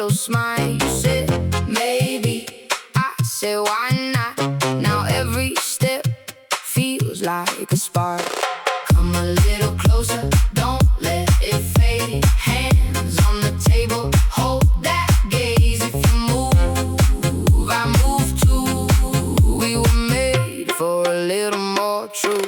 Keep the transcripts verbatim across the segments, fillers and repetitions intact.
little smile. You said maybe, I said why not? Now every step feels like a spark. Come a little closer, don't let it fade. Hands on the table, hold that gaze. If you move, I move too. We were made for a little more truth.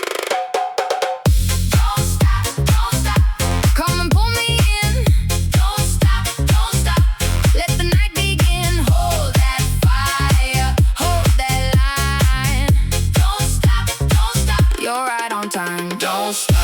Don't stop, don't stop. Come and pull me in. Don't stop, don't stop. Let the night begin. Hold that fire, hold that line. Don't stop, don't stop. You're right on time. Don't stop.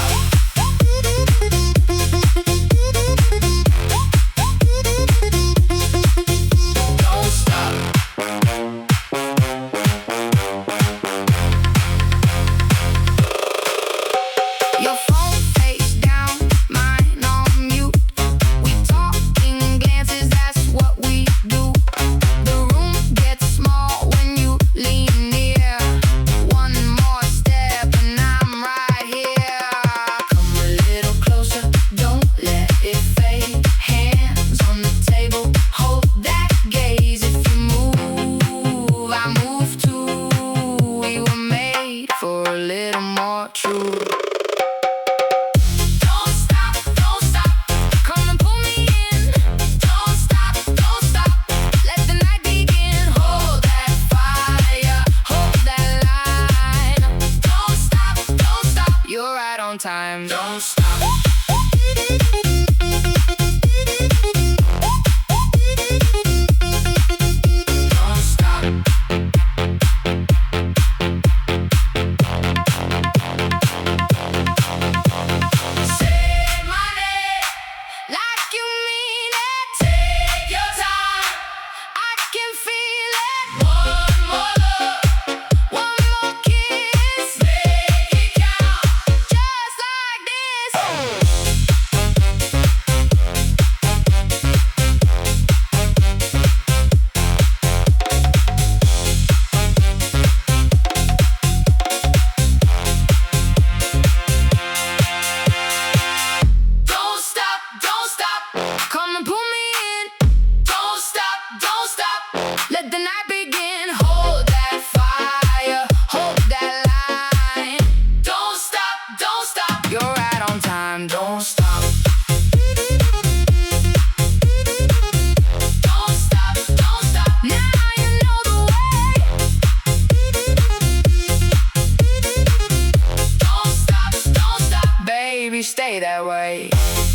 Your phone face down, mine on mute. We talking glances, that's what we do. The room gets small when you lean near. One more step and I'm right here. Come a little closer, don't let it fade. Hands on the table, hold that gaze. If you move, I move too. We were made for a little more truth. Don't stop, don't stop. Come and pull me in. Don't stop, don't stop. Let the night begin. Hold that fire, hold that line. Don't stop, don't stop. You're right on time. Don't stop. Don't stop. Say my name like you mean it. Take your time, I can feel it. One more look, one more kiss. Make it count, just like this. Don't stop, don't stop. Come and pull me in. Don't stop, don't stop. Let the night begin. Hold that fire, hold that line. Don't stop, don't stop. You're right on time. Don't stop. Don't stop, don't stop. Now you know the way. Don't stop, don't stop. Baby, stay that way.